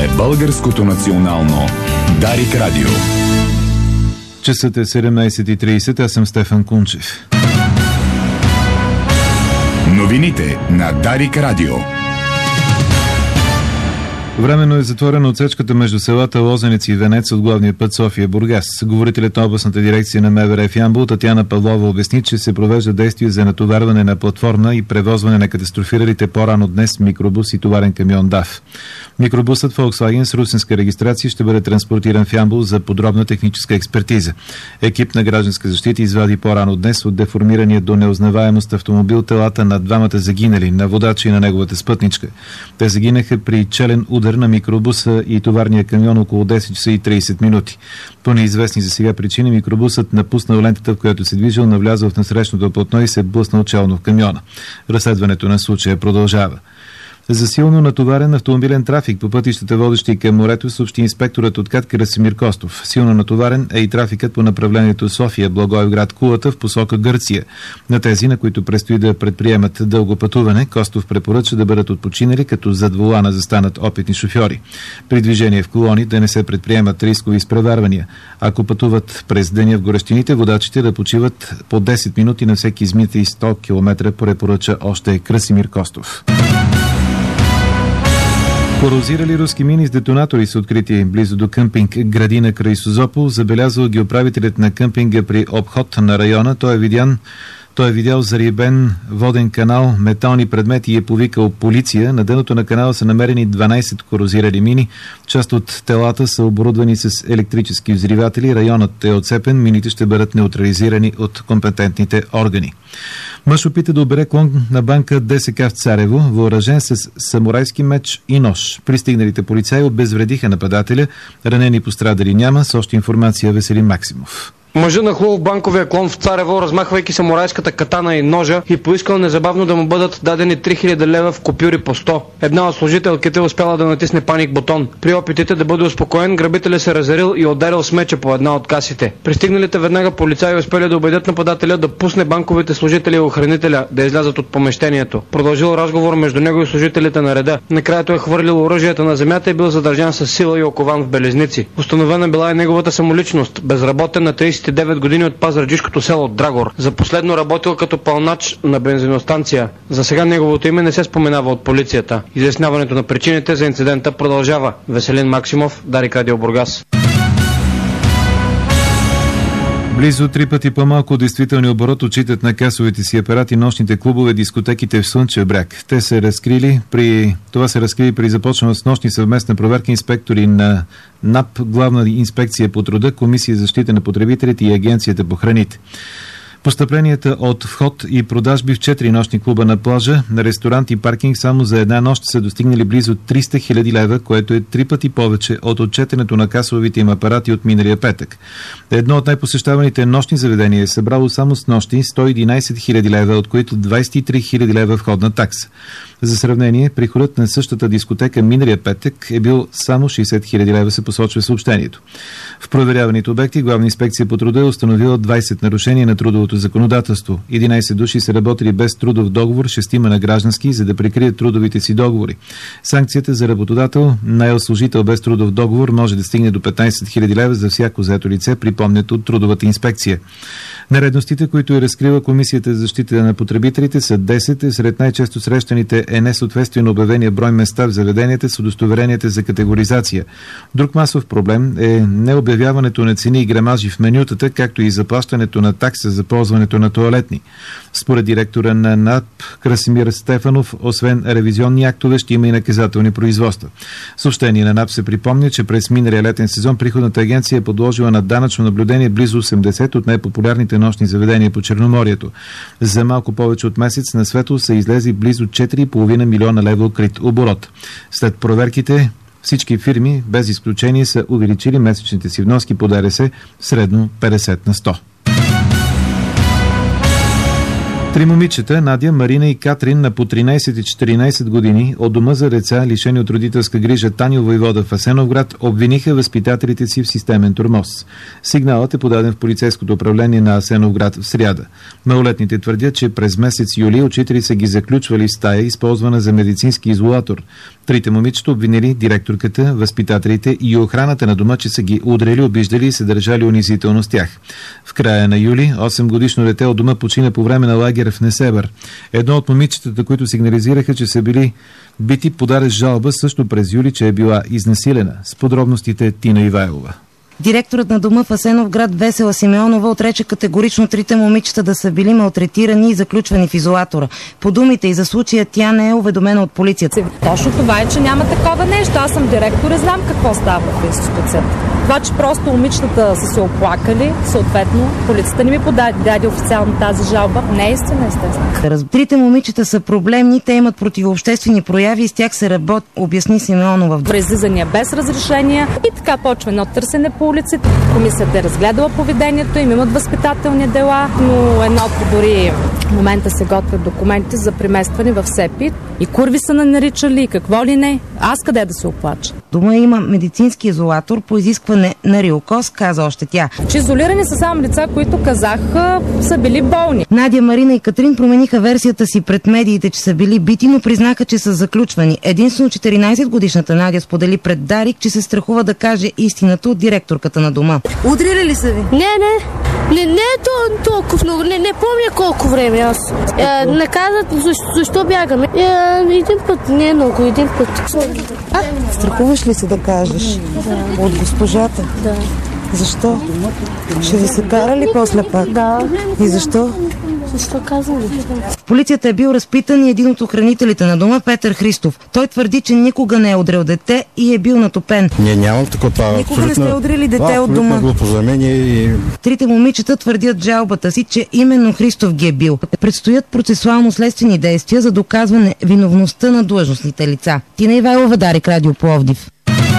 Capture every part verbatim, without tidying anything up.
Българското национално Дарик Радио. Часът е седемнайсет и трийсет, аз съм Стефан Кунчев. Новините на Дарик Радио. Временно е затворена отсечката между селата Лозенец и Венец от главния път София-Бургас. Говорителят на областната дирекция на МВР в Ямбол Татяна Павлова обясни, че се провежда действие за натоварване на платформа и превозване на катастрофиралите по-рано днес микробус и товарен камион ДАФ. Микробусът Volkswagen с русенска регистрация ще бъде транспортиран в Ямбол за подробна техническа експертиза. Екип на гражданска защита извади по-рано днес от деформирания до неузнаваемост автомобил телата на двамата загинали, на водача и на неговата спътничка. Те загинаха при челен удар на микробуса и товарния камион около десет часа и трийсет минути. По неизвестни за сега причини микробусът напуснал лентата, в която се движил, навлязъл в насрещното платно и се блъснал челно в камиона. Разследването на случая продължава. За силно натоварен автомобилен трафик по пътищата, водещи към морето, съобщи инспекторът от КАТ Красимир Костов. Силно натоварен е и трафикът по направлението София, Благоевград, Кулата в посока Гърция. На тези, на които предстои да предприемат дълго пътуване, Костов препоръча да бъдат отпочинали, като зад волана застанат опитни шофьори. При движение в колони да не се предприемат рискови изпреварвания. Ако пътуват през деня в горещините, водачите да почиват по десет минути на всеки изминати сто километра, препоръча още Красимир Костов. Корозирали руски мини с детонатори са открити близо до къмпинг Градина край Созопол. Забелязал ги управителят на къмпинга при обход на района. Той е видян Той е видял зарибен воден канал, метални предмети и е повикал полиция. На дъното на канала са намерени дванайсет корозирали мини. Част от телата са оборудвани с електрически взриватели. Районът е отцепен. Мините ще бъдат неутрализирани от компетентните органи. Мъж опита да обере клон на банка ДСК в Царево, въоръжен с самурайски меч и нож. Пристигналите полицаи обезвредиха нападателя. Ранени пострадали няма. С още информация Веселин Максимов. Мъжът нахлул в банковия клон в Царево, размахвайки самурайската катана и ножа, и поискал незабавно да му бъдат дадени три хиляди лева в купюри по сто. Една от служителките успяла да натисне паник бутон. При опитите да бъде успокоен, грабителят се разярил и ударил с меча по една от касите. Пристигналите веднага полицаи успели да убедят нападателя да пусне банковите служители и охранителя да излязат от помещението. Продължил разговор между него и служителите на реда. Накрая той е хвърлил оръжията на земята и бил задържан с сила и окован в белезници. Установена била и неговата самоличност. Безработен на трийсет и девет години от пазарджишкото село Драгор. За последно работил като пълнач на бензиностанция. За сега неговото име не се споменава от полицията. Изясняването на причините за инцидента продължава. Веселин Максимов, Дарик Радио Бургас. Близо три пъти по-малко действителни оборот отчитат на касовите си апарати нощните клубове, дискотеките в Слънчев бряг. Те се разкрили при... Това се разкрили при започнала с нощни съвместна проверка инспектори на НАП, Главна инспекция по труда, Комисия за защита на потребителите и Агенцията по храните. Постъпленията от вход и продажби в четири нощни клуба на плажа, на ресторант и паркинг само за една нощ са достигнали близо триста хиляди лева, което е три пъти повече от отчетенето на касовите им апарати от миналия петък. Едно от най-посещаваните нощни заведения е събрало само с нощи сто и единайсет хиляди лева, от които двайсет и три хиляди лева входна такса. За сравнение, приходът на същата дискотека миналия петък е бил само шейсет хиляди лева, се посочва съобщението. В проверяваните обекти Главна инспекция по труда е установила двайсет нарушения на трудовото законодателство. единайсет души са работили без трудов договор, шестима на граждански, за да прикрият трудовите си договори. Санкцията за работодател, наел служител без трудов договор, може да стигне до петнайсет хиляди лева за всяко заето лице, припомнят от трудовата инспекция. Нередностите, които е разкрила Комисията за защита на потребителите, са десет. Сред най-често срещаните е несъответствие на обявения брой места в заведенията с удостоверенията за категоризация. Друг масов проблем е необявяването на цени и грамажи в менютата, както и заплащането на такса за ползването на тоалетни. Според директора на НАП Красимир Стефанов, освен ревизионни актове, ще има и наказателни производства. Съобщение на НАП се припомня, че през миналия летен сезон приходната агенция е подложила на данъчно наблюдение близо осемдесет от най-популярните нощни заведения по Черноморието. За малко повече от месец на светло са излезли близо четири и половина милиона лева укрит оборот. След проверките всички фирми, без изключение, са увеличили месечните си вноски по ДДС средно петдесет на сто. Три момичета, Надя, Марина и Катрин, на по тринайсет и четиринайсет години, от дома за деца, лишени от родителска грижа Таню Войвода в Асеновград, обвиниха възпитателите си в системен тормоз. Сигналът е подаден в полицейското управление на Асеновград в сряда. Малолетните твърдят, че през месец юли учители са ги заключвали в стая, използвана за медицински изолатор. Трите момичета обвинили директорката, възпитателите и охраната на дома, че са ги удрели, обиждали и се държали унизително с тях. В края на юли осемгодишно дете от дома почина по време на лагер в Несебър. Едно от момичетата, които сигнализираха, че са били бити, подаде жалба също през юли, че е била изнасилена. С подробностите Тина Ивайлова. Директорът на дома в Асеновград Весела Симеонова отрече категорично трите момичета да са били малтретирани и заключвани в изолатора. По думите и за случая тя не е уведомена от полицията. Точно това е, че няма такова нещо. Аз съм директор и знам какво става в институцията. Това, че просто момичетата са се оплакали, съответно полицията не ми подаде официално тази жалба. Не е истина, естествено. Трите момичета са проблемни, те имат противообществени прояви и с тях се работи, обясни Симеонова. Презлизания без разрешение и така почва едно търсене по улиците. Комисията е разгледала поведението им, имат възпитателни дела, но едното дори в момента се готвят документи за преместване в СЕПИ. И курви са наричали, и какво ли не. Аз къде да се оплача? Дома има медицински изолатор по изискване на РИОКОЗ, каза още тя. Че изолирани са само лица, които казах са били болни. Надя, Марина и Катрин промениха версията си пред медиите, че са били бити, но признаха, че са заключвани. Единствено четиринайсетгодишната Надя сподели пред Дарик, че се страхува да каже истината от директорката на дома. Удрили ли са ви? Не, не. Не, не е то, толкова много. Не, не помня колко време аз. Е, не казват защо, защо бягаме. Е, един път, не е много, един път. А, страхуваш ли се да кажеш? Да. От госпожата? Да. Защо? Ще ви се кара ли после пак? Да. И защо? Защо казвам? В полицията е бил разпитан и един от охранителите на дома, Петър Христов. Той твърди, че никога не е удрил дете и е бил натопен. Не, нямам такова. Това никога не сте удрили дете от дома. Глупозамение и... Трите момичета твърдят жалбата си, че именно Христов ги е бил. Предстоят процесуално-следствени действия за доказване виновността на длъжностните лица. Тина Ивайлова, Дарик, Радио Пловдив.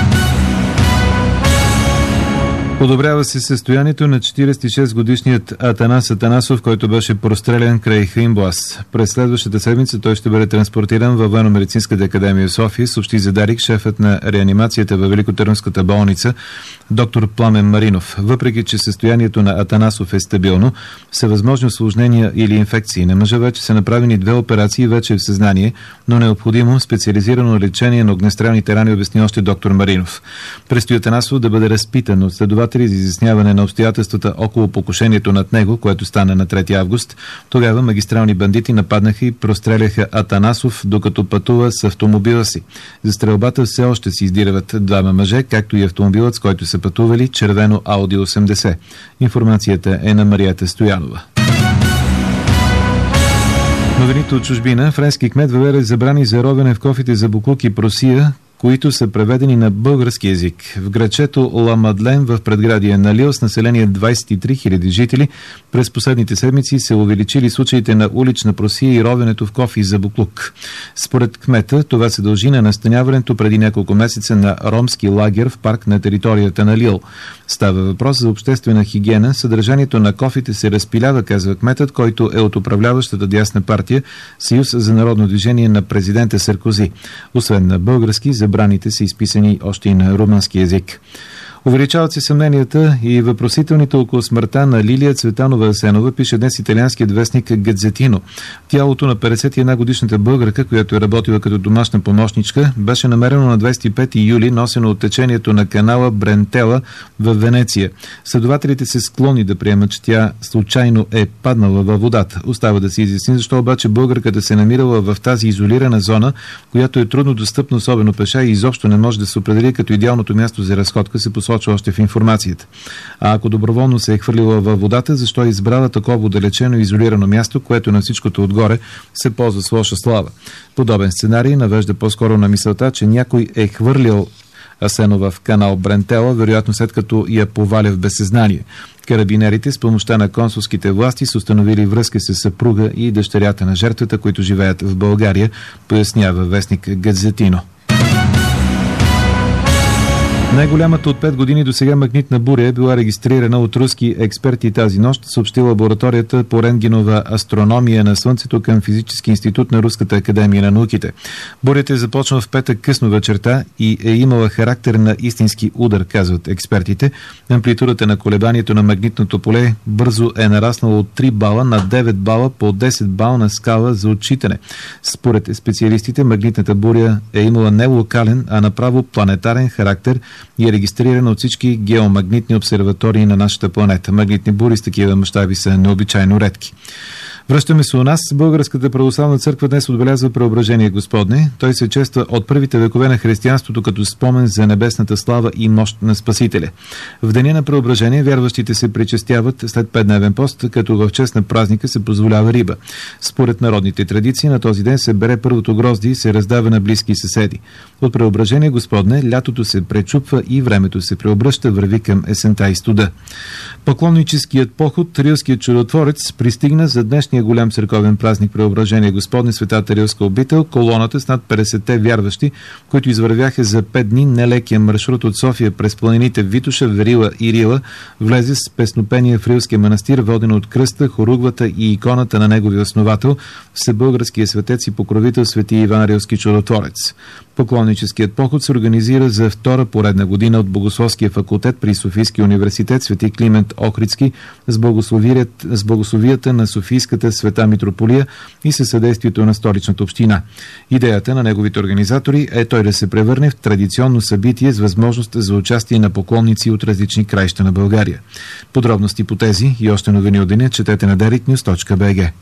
Подобрява се състоянието на четирийсет и шест годишният Атанас Атанасов, който беше прострелян край Хаинбоаз. През следващата седмица той ще бъде транспортиран във Военно-медицинската академия в София, съобщи за Дарик шефът на реанимацията във Великотърновската болница доктор Пламен Маринов. Въпреки че състоянието на Атанасов е стабилно, са възможни осложнения или инфекции. На мъжа вече са направени две операции, вече е в съзнание, но необходимо специализирано лечение на огнестрелните рани, обясни още доктор Маринов. Предстои Атанасов да бъде разпитан от следователи за изясняване на обстоятелствата около покушението над него, което стана на трети август. Тогава магистрални бандити нападнаха и простреляха Атанасов, докато пътува с автомобила си. За стрелбата все още си издирват двама мъже, както и автомобилът, с който са пътували, червено Ауди осемдесет. Информацията е на Марията Стоянова. Новините от чужбина. Френски кмет въведе забрани за ровене в кофите за буклук и просия, които са преведени на български език. В градчето Ла Мадлен в предградие на Лил с население двайсет и три хиляди жители през последните седмици се увеличили случаите на улична просия и ровенето в кофи за буклук. Според кмета това се дължи на настаняването преди няколко месеца на ромски лагер в парк на територията на Лил. Става въпрос за обществена хигиена. Съдържанието на кофите се разпилява, казва кметът, който е от управляващата дясна партия Съюз за народно движение на президента Саркози. Освен на български, забраните са изписани още и на румънски език. Увеличават се съмненията и въпросителните около смъртта на Лилия Цветанова Асенова, пише днес италианският вестник Газетино. Тялото на петдесет и една годишната българка, която е работила като домашна помощничка, беше намерено на двайсет и пети юли, носено от течението на канала Брентела в Венеция. Следователите се склонни да приемат, че тя случайно е паднала във водата. Остава да се изясни защо обаче българката се намирала в тази изолирана зона, която е трудно достъпна, особено пеша, и изобщо не може да се определи като идеалното място за разходка, се посочва още в информацията. А ако доброволно се е хвърлила във водата, защо е избрала такова отдалечено и изолирано място, което на всичкото отгоре се ползва с лоша слава? Подобен сценарий навежда по-скоро на мисълта, че някой е хвърлил Асенова в канал Брентела, вероятно след като я поваля в безсъзнание. Карабинерите с помощта на консулските власти са установили връзка с съпруга и дъщерята на жертвата, които живеят в България, пояснява вестник Газетино. Най-голямата от пет години до сега магнитна буря е била регистрирана от руски експерти тази нощ, съобщи лабораторията по рентгенова астрономия на Слънцето към Физически институт на Руската академия на науките. Бурята е започнала в петък късно вечерта и е имала характер на истински удар, казват експертите. Амплитудата на колебанието на магнитното поле бързо е нараснала от три бала на девет бала по десет бална скала за отчитане. Според специалистите, магнитната буря е имала не локален, а направо планетарен характер и е регистрирана от всички геомагнитни обсерватории на нашата планета. Магнитни бури с такива мащаби са необичайно редки. Връщаме се у нас. Българската православна църква днес отбелязва Преображение Господне. Той се чества от първите векове на християнството като спомен за небесната слава и мощ на Спасителя. В деня на Преображение вярващите се причестяват след петдневен пост, като в чест на празника се позволява риба. Според народните традиции на този ден се бере първото грозди и се раздава на близки съседи. От Преображение Господне лятото се пречупва и времето се преобръща, върви към есента и студа. Поклонническият поход, Рилският чудотворец, пристигна за днешния голям църковен празник Преображение Господне, Светата Рилска обител. Колоната с над петдесетте вярващи, които извървяха за пет дни нелекия маршрут от София през планините Витоша, Верила и Рила, влезе с песнопение в Рилския манастир, водено от кръста, хоругвата и иконата на неговия основател, всебългарския светец и покровител свети Иван Рилски чудотворец. Поклонническият поход се организира за втора поредна година от Богословския факултет при Софийския университет Свети Климент Охридски с, с благословията на Софийската света митрополия и със съдействието на столичната община. Идеята на неговите организатори е той да се превърне в традиционно събитие с възможност за участие на поклонници от различни краища на България. Подробности по тези и още новини от деня четете на дарик нюз точка би джи.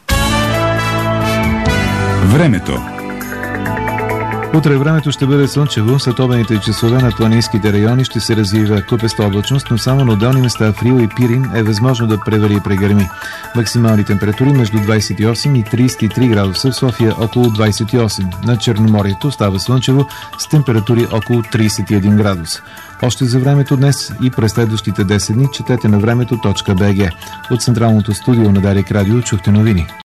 Времето. Утре времето ще бъде слънчево, след обедните часове на планинските райони ще се развива купеста облачност, но само на отделни места в Рил и Пирин е възможно да превали и прегърми. Максимални температури между двадесет и осем и тридесет и три градуса, в София около двадесет и осем. На Черноморието става слънчево с температури около тридесет и един градуса. Още за времето днес и през следващите десет дни четете на времето точка би джи. От централното студио на Дарик Радио чухте новини.